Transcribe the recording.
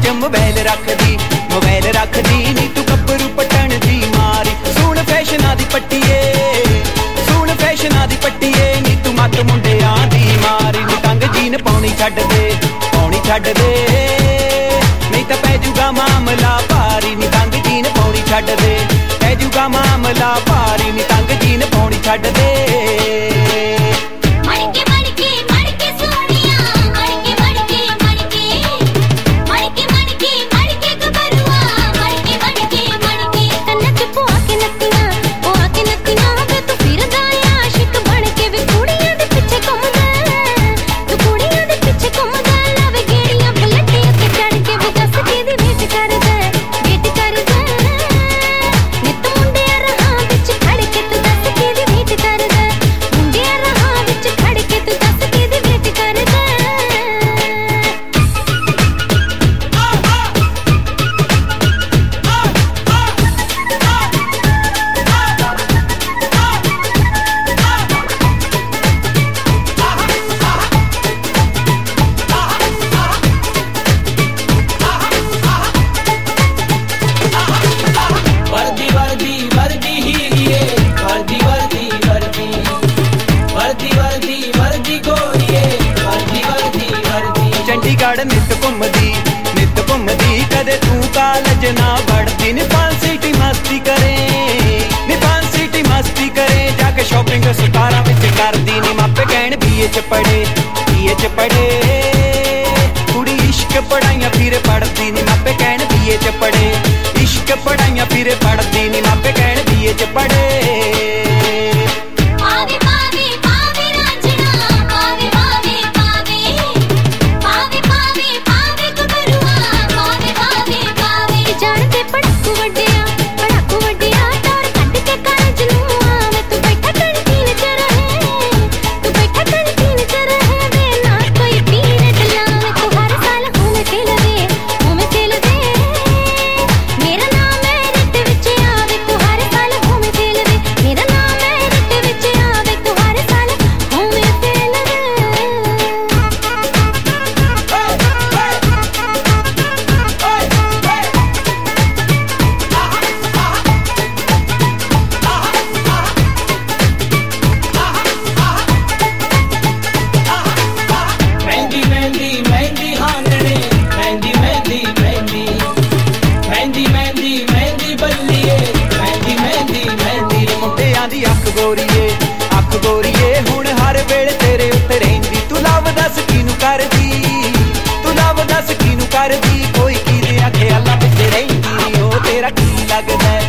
च मोबाइल रख दी नी तू कपरू पटन दी मारी। सुन फैशना दी पट्टीए, सुन फैशना दी पट्टीए नी तू मत मुंडियां दी मारी। नी तंग जीन पाउणी छड्ड दे, पाउणी छड्ड दे नहीं तां पै जूगा मामला भारी। नी तंग जीन पाउणी छड्ड दे, पै जूगा मामला भारी। नी तंग जीन पाउणी छड्ड दे। चंडीगढ़ नित घुमदी कदे तू कालज ना बढ़दी। नी सिटी मस्ती करे, नी सिटी मस्ती करे जाके शॉपिंग 17 विच करदी। नी मापे कहण बीए च पढ़े कुड़ी इश्क पढ़ाइयां फिर पढ़दी। नी मापे कहण बीए च पढ़े इश्क पढ़ाइयां फिर पढ़दी। नी मापे कहण बीए च पढ़े। अख गोरीए हुण हर वेले तेरे उत्ते रहिंदी। तू लव दस किनू करदी, तू लव दस किनू करदी। कोई की दे ख्यालां विच रहिंदी, ओ तेरा की लगदा।